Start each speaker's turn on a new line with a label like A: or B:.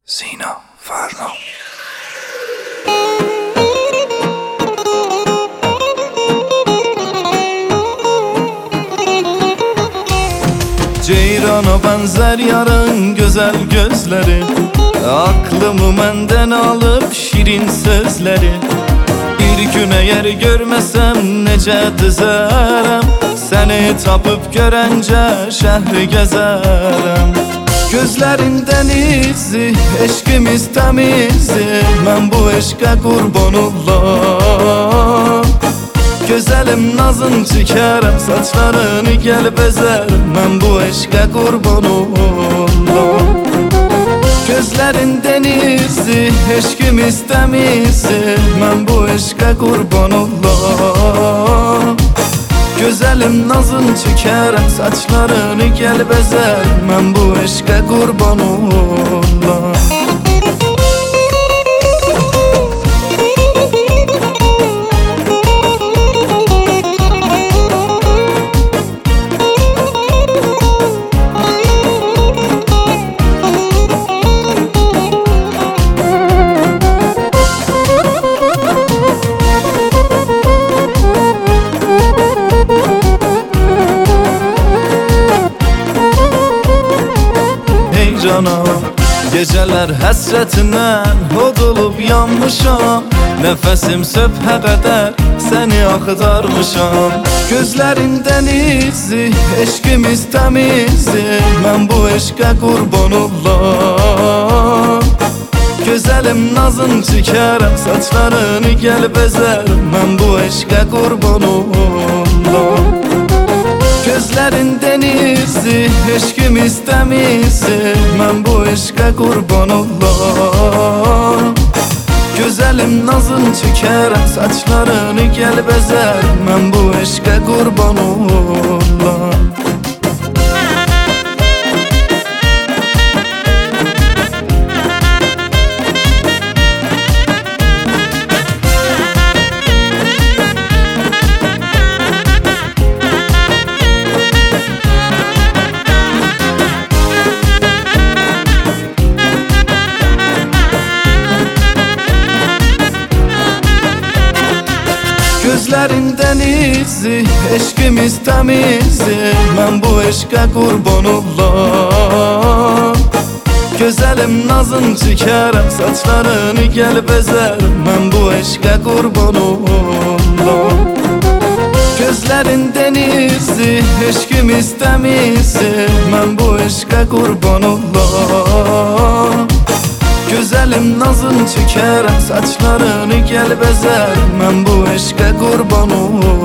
A: Sina Farno. Ceyrana benzer yarın güzel gözleri, aklımı menden alıp şirin sözleri. Bir gün eğer görmesem nece düzerem, seni tapıp görence şehri gezerem. Gözlerinden izi, eşkimiz temizdi, ben bu eşke kurban olam. Güzelim nazın çekerem, saçlarını gel bezerim, ben bu eşke kurban olam. Gözlerinden izi, eşkimiz temizdi, ben bu eşke kurban olam. Güzelim nazın çekerem, saçlarını gel bezerim, ben bu eşke kurban olam. Geceler həsrətindən hod olub yanmışam, nəfəsim söbhə qədər səni axtarmışam. Gözlərindən izi, eşkimiz təmizdir, mən bu eşqə qurban olam. Gözəlim nazın çəkərəm, saçlarını gəl bezərim, mən bu eşqə qurban olam. Gözlerinden izi, eşkimiz temizdir, ben bu eşke kurban olam. Güzelim nazın çekerem, saçlarını gel bezerim, ben bu eşke kurban olam. Gözlerinden izi, eşkimiz temizdir, ben bu eşke kurban olam. Güzelim nazın çekerem, saçlarını gel bezerim, ben bu eşke kurban olam. Gözlerinden izi, eşkimiz temizdir, ben bu eşke kurban olam. Güzelim nazın çekerem, saçlarını gel bezerim, ben bu eşke kurban olam.